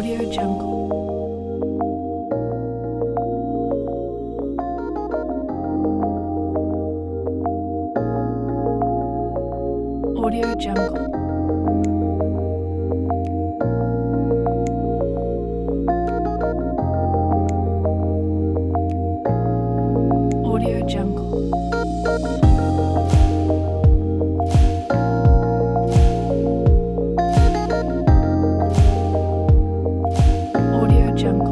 Audio Jungle. Audio Jungle. Audio Jungle. Audio Jungle.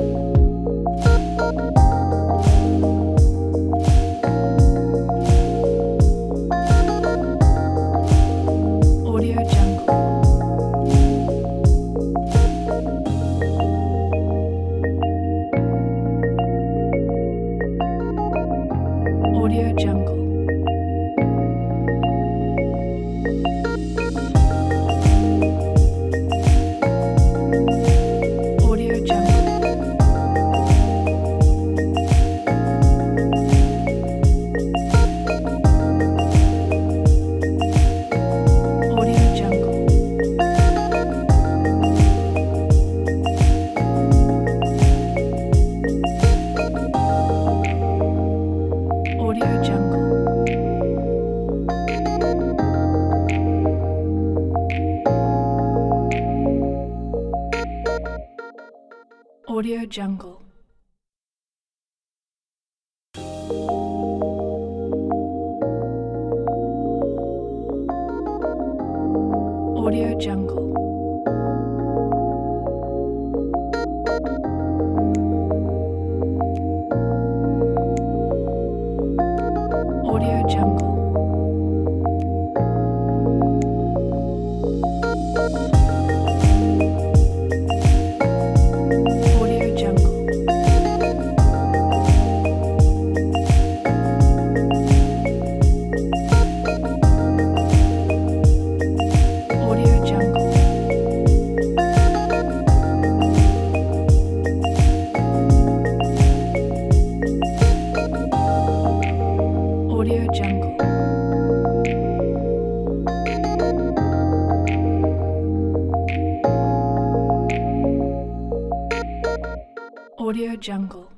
Audio Jungle. Audio Jungle. Audio Jungle. Audio Jungle. Audio Jungle. Audio Jungle. Audio Jungle. Audio Jungle. Audio Jungle. Audio Jungle. Audio Jungle. Audio Jungle.